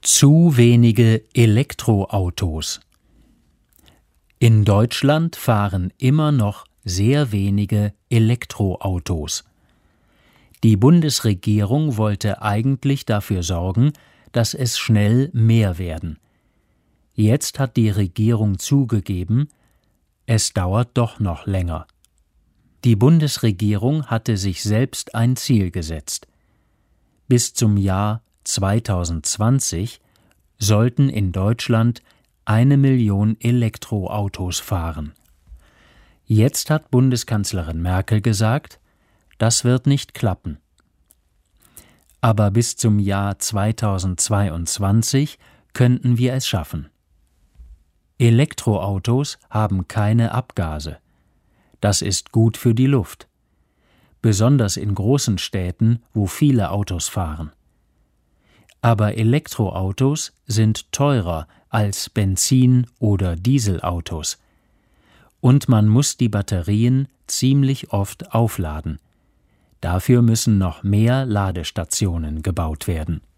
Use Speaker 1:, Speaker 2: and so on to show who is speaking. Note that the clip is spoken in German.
Speaker 1: Zu wenige Elektroautos. In Deutschland fahren immer noch sehr wenige Elektroautos. Die Bundesregierung wollte eigentlich dafür sorgen, dass es schnell mehr werden. Jetzt hat die Regierung zugegeben, es dauert doch noch länger. Die Bundesregierung hatte sich selbst ein Ziel gesetzt. Bis zum Jahr 2020 sollten in Deutschland 1 Million Elektroautos fahren. Jetzt hat Bundeskanzlerin Merkel gesagt, das wird nicht klappen. Aber bis zum Jahr 2022 könnten wir es schaffen. Elektroautos haben keine Abgase. Das ist gut für die Luft. Besonders in großen Städten, wo viele Autos fahren. Aber Elektroautos sind teurer als Benzin- oder Dieselautos. Und man muss die Batterien ziemlich oft aufladen. Dafür müssen noch mehr Ladestationen gebaut werden.